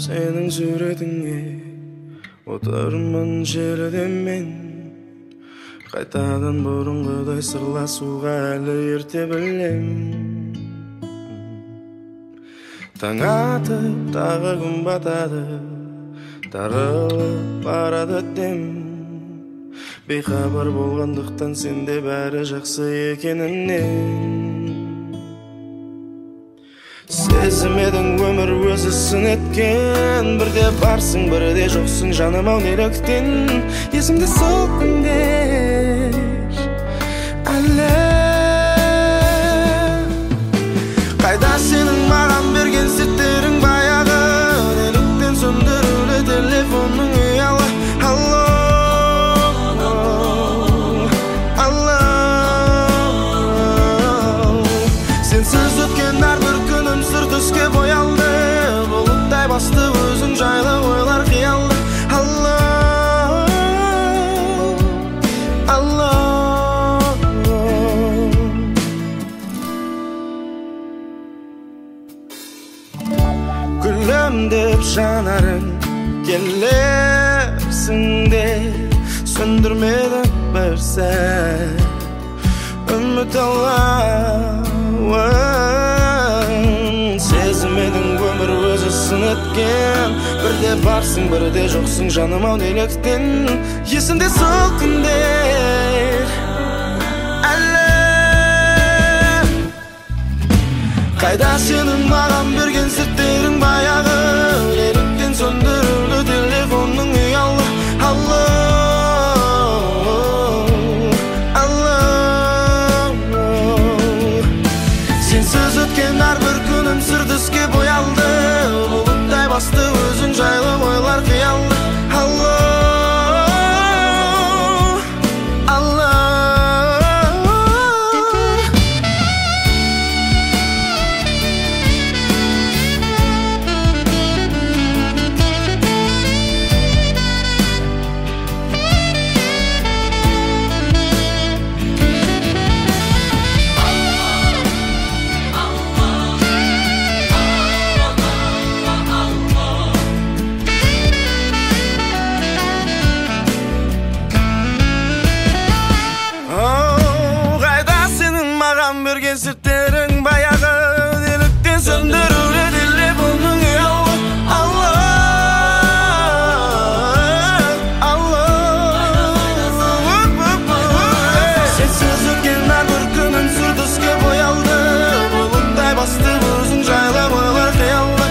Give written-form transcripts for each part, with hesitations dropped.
senin suretine oturman jelden men kaytadan burunguday sırlasууга әлі ерте білем. Таң атып тағы күн батады, тарылып барады дем. Бейхабар болғандықтан сенде бәрі жақсы екенінен. Сезімедің өмір өзі сын еткен, бірде барсың, бірде жоқсың жаным-ау неліктен. Есімде сол күндер әлі. Қайда сенің маған берген сеттерің баяғы, неліктен сөндірулі телефонның ұялы. Сенсіз өткен әрбір күнім сыр түске боялды, бұлттай басты өзің жайлы ойлар қиялды. Gülüm деп жанарың келерсің де, сөндірмедің бір сәт үміт алауын. Сезімедің өмір өзі сын еткен, бірде барсың, бірде жоқсың жаным-ау неліктен. Есімде сол күндер әлі. Қайда сенің маған берген сеттерің баяғы, неліктен сөндірулі телефонның ұялы. Сенсіз өткен әрбір күнім сыр түске боялды, бұлттай басты өзің жайлы ойлар қиялды. Берген сеттерің баяғы, неліктен сөндірулі телефонның ұялы. Сенсіз өткен әрбір күнім сыр түске боялды, бұлттай басты өзің жайлы ойлар қиялды.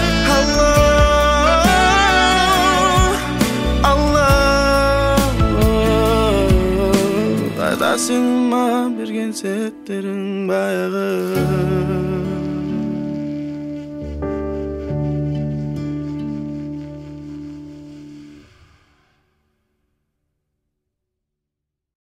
Қайда сенің маған берген сеттерің баяғы.